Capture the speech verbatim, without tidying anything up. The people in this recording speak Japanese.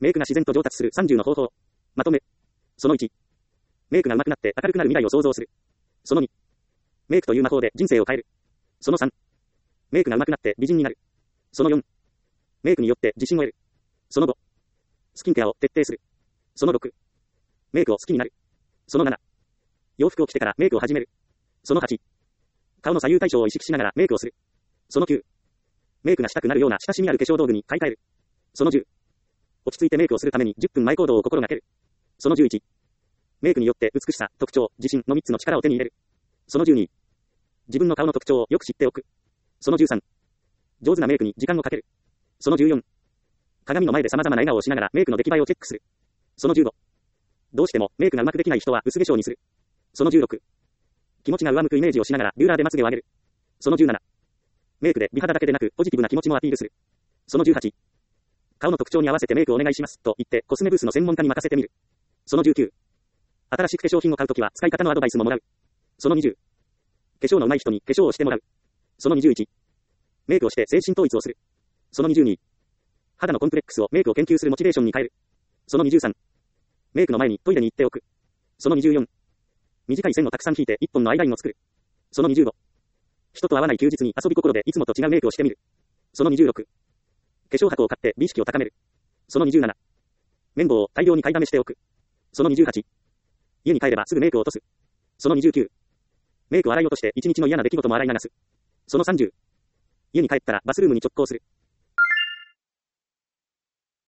メイクが自然と上達するさんじゅうの方法。まとめ。そのいち。メイクが上手くなって明るくなる未来を想像する。そのに。メイクという魔法で人生を変える。そのさん。メイクが上手くなって美人になる。そのよん。メイクによって自信を得る。そのご。スキンケアを徹底する。そのろく。メイクを好きになる。そのなな。洋服を着てからメイクを始める。そのはち。顔の左右対称を意識しながらメイクをする。そのきゅう。メイクがしたくなるような親しみある化粧道具に買い替える。そのじゅう。落ち着いてメイクをするためにじゅっぷんまえ行動を心がける。そのじゅういち。メイクによって美しさ、特徴、自信のみっつの力を手に入れる。そのじゅうに。自分の顔の特徴をよく知っておく。そのじゅうさん。上手なメイクに時間をかける。そのじゅうよん。鏡の前で様々な笑顔をしながらメイクの出来栄えをチェックする。そのじゅうご。どうしてもメイクがうまくできない人は薄化粧にする。そのじゅうろく。気持ちが上向くイメージをしながらビューラーでまつげを上げる。そのじゅうなな。メイクで美肌だけでなくポジティブな気持ちもアピールする。そのじゅうはち。顔の特徴に合わせてメイクお願いしますと言ってコスメブースの専門家に任せてみる。そのじゅうきゅう。新しく化粧品を買うときは使い方のアドバイスももらう。そのにじゅう。化粧の上手い人に化粧をしてもらう。そのにじゅういち。メイクをして精神統一をする。そのにじゅうに。肌のコンプレックスをメイクを研究するモチベーションに変える。そのにじゅうさん。メイクの前にトイレに行っておく。そのにじゅうよん。短い線をたくさん引いて一本のアイラインを作る。そのにじゅうご。人と会わない休日に遊び心でいつもと違うメイクをしてみる。そのにじゅうろく。化粧箱を買って美意識を高める。そのにじゅうなな。綿棒を大量に買いだめしておく。そのにじゅうはち。家に帰ればすぐメイクを落とす。そのにじゅうきゅう。メイクを洗い落として一日の嫌な出来事も洗い流す。そのさんじゅう。家に帰ったらバスルームに直行する。